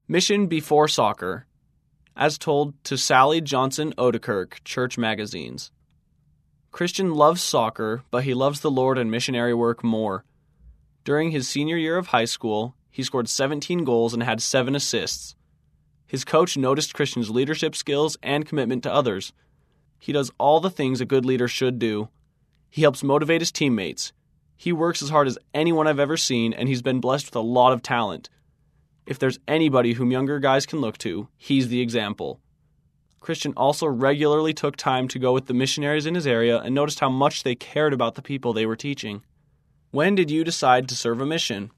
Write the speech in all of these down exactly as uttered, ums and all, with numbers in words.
Mission Before Soccer, as told to Sally Johnson Odekirk, Church Magazines. Christian loves soccer, but he loves the Lord and missionary work more. During his senior year of high school, he scored seventeen goals and had seven assists. His coach noticed Christian's leadership skills and commitment to others. He does all the things a good leader should do. He helps motivate his teammates. He works as hard as anyone I've ever seen, and he's been blessed with a lot of talent. If there's anybody whom younger guys can look to, he's the example. Christian also regularly took time to go with the missionaries in his area and noticed how much they cared about the people they were teaching. When did you decide to serve a mission?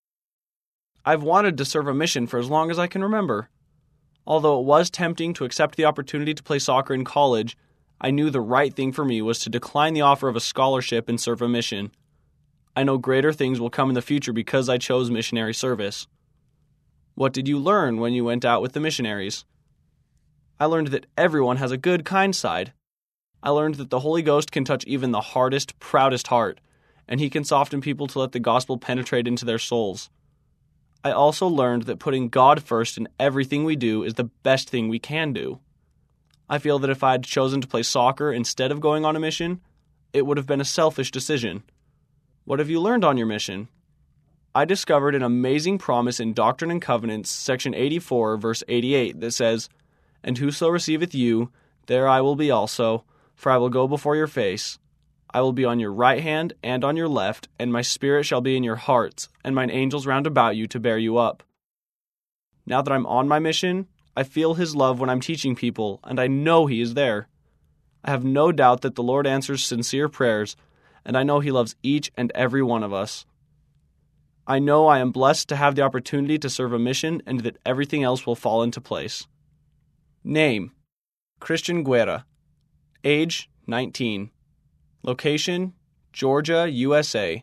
I've wanted to serve a mission for as long as I can remember. Although it was tempting to accept the opportunity to play soccer in college, I knew the right thing for me was to decline the offer of a scholarship and serve a mission. I know greater things will come in the future because I chose missionary service. What did you learn when you went out with the missionaries? I learned that everyone has a good, kind side. I learned that the Holy Ghost can touch even the hardest, proudest heart, and he can soften people to let the gospel penetrate into their souls. I also learned that putting God first in everything we do is the best thing we can do. I feel that if I had chosen to play soccer instead of going on a mission, it would have been a selfish decision. What have you learned on your mission? I discovered an amazing promise in Doctrine and Covenants, section eighty-four, verse eighty-eight, that says, "And whoso receiveth you, there I will be also, for I will go before your face. I will be on your right hand and on your left, and my spirit shall be in your hearts, and mine angels round about you to bear you up." Now that I'm on my mission, I feel his love when I'm teaching people, and I know he is there. I have no doubt that the Lord answers sincere prayers, and I know he loves each and every one of us. I know I am blessed to have the opportunity to serve a mission and that everything else will fall into place. Name: Christian Guerra. Age: nineteen. Location: Georgia, U S A.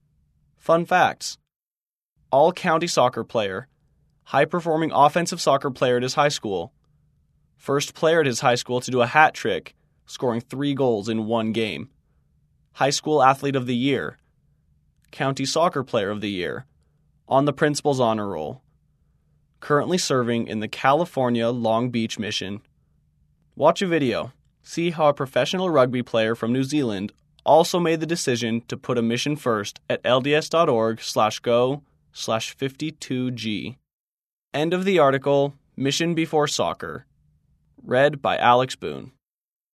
Fun facts: all-county soccer player. High-performing offensive soccer player at his high school. First player at his high school to do a hat trick, scoring three goals in one game. High school athlete of the year. County Soccer Player of the Year, on the Principal's Honor Roll. Currently serving in the California Long Beach Mission. Watch a video. See how a professional rugby player from New Zealand also made the decision to put a mission first at lds.org slash go slash 52g. End of the article, Mission Before Soccer. Read by Alex Boone.